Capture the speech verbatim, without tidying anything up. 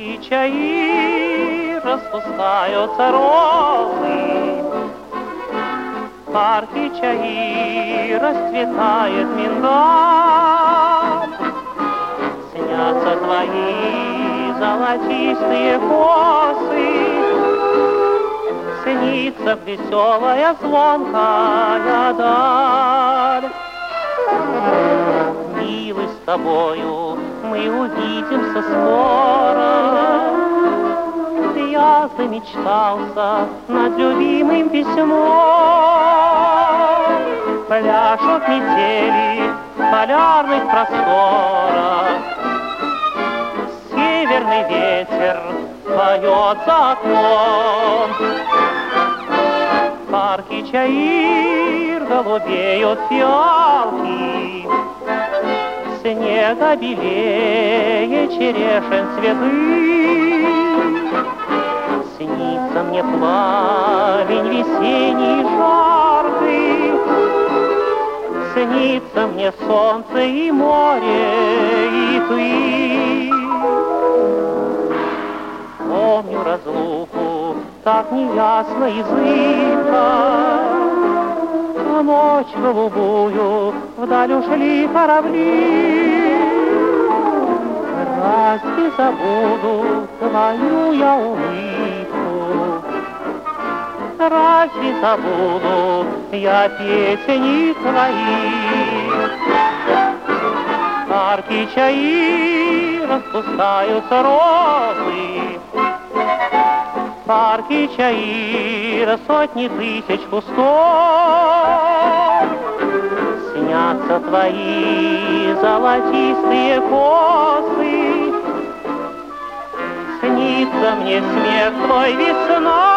парки чаи распускаются розы, парки чаи расцветает миндаль. Снятся твои золотистые косы, снится веселая звонкая даль. Милый, с тобою мы увидимся скоро. Я замечтался над любимым письмом. Пляшут метели в полярных просторах, северный ветер поет за окном. Парки чаир голубеют фиалки, снега белее черешен цветы. Снится мне плавень весенний жаркий, снится мне солнце и море, и ты. Помню разлуку так неясно и зыбко, в ночь голубую вдаль ушли корабли. Разве забуду твою я улыбку? Разве забуду я песни твои? Парки чаи распускаются розы, парки чаира сотни тысяч кустов. Снятся твои золотистые косы, снится мне смех твой весной.